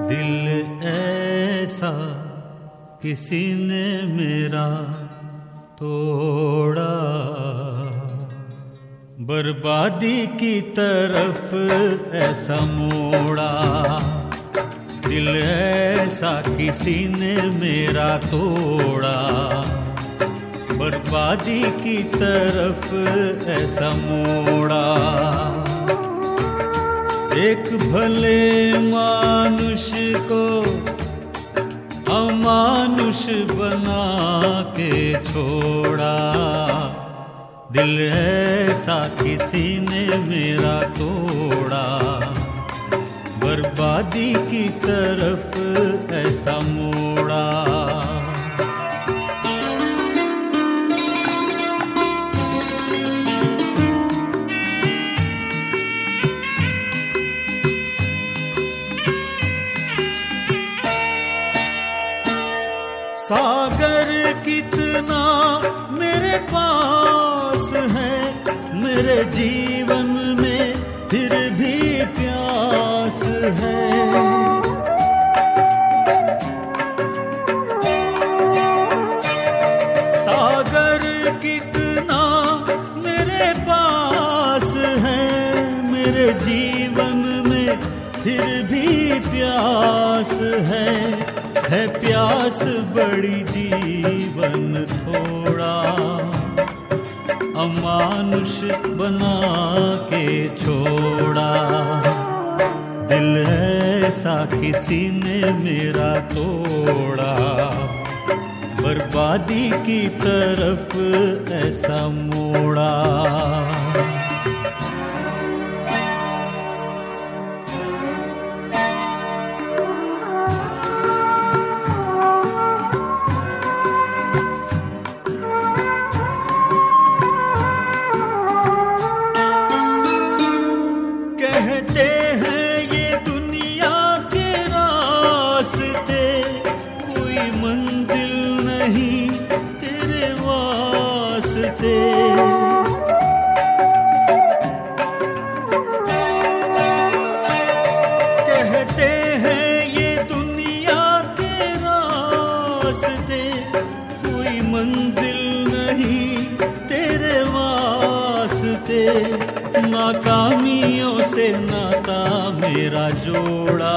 दिल ऐसा किसी ने मेरा तोड़ा, बर्बादी की तरफ ऐसा मोड़ा। दिल ऐसा किसी ने मेरा तोड़ा, बर्बादी की तरफ ऐसा मोड़ा। एक भले मानुष को अमानुष बना के छोड़ा। दिल ऐसा किसी ने मेरा तोड़ा, बर्बादी की तरफ ऐसा मोड़ा। सागर कितना मेरे पास है, मेरे जीवन में फिर भी प्यास है। सागर कितना मेरे पास है, मेरे जीवन में फिर भी प्यास है प्यास बड़ी जीवन थोड़ा। अमानुष बना के छोड़ा, दिल ऐसा किसी ने मेरा तोड़ा, बर्बादी की तरफ ऐसा मोड़ा। कहते हैं ये दुनिया के रास्ते, कोई मंजिल नहीं तेरे वास्ते। कहते हैं ये दुनिया के रास्ते, कोई मंजिल नहीं तेरे वास्ते। नाकामियों से नाता मेरा जोड़ा,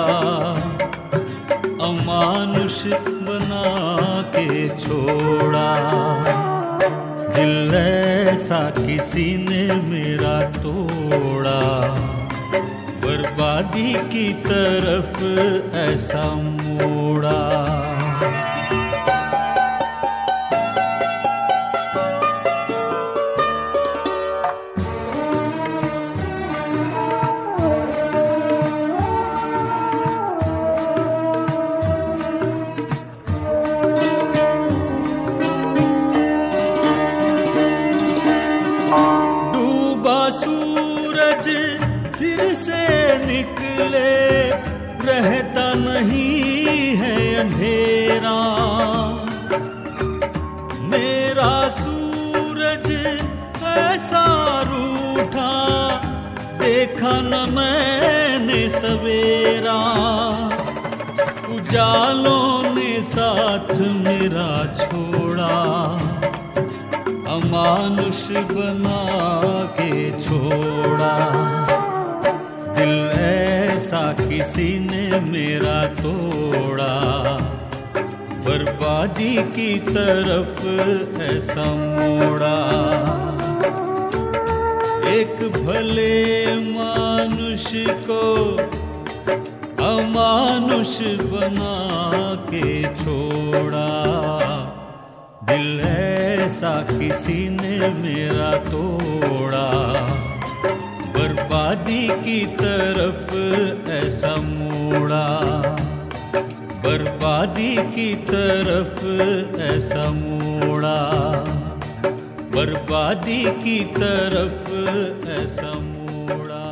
अमानुष बना के छोड़ा। दिल ऐसा किसी ने मेरा तोड़ा, बर्बादी की तरफ ऐसा मोड़ा। सूरज फिर से निकले, रहता नहीं है अंधेरा। मेरा सूरज ऐसा रूठा, देखा न मैंने सवेरा। उजालों ने साथ मेरा छोड़ा, अमानुष बना के छोड़ा। दिल ऐसा किसी ने मेरा तोड़ा, बर्बादी की तरफ ऐसा मोड़ा। एक भले मानुष को अमानुष बना के छोड़ा। दिल ऐसा किसी ने मेरा तोड़ा, बर्बादी की तरफ ऐसा मोड़ा। बर्बादी की तरफ ऐसा मोड़ा, बर्बादी की तरफ ऐसा मोड़ा।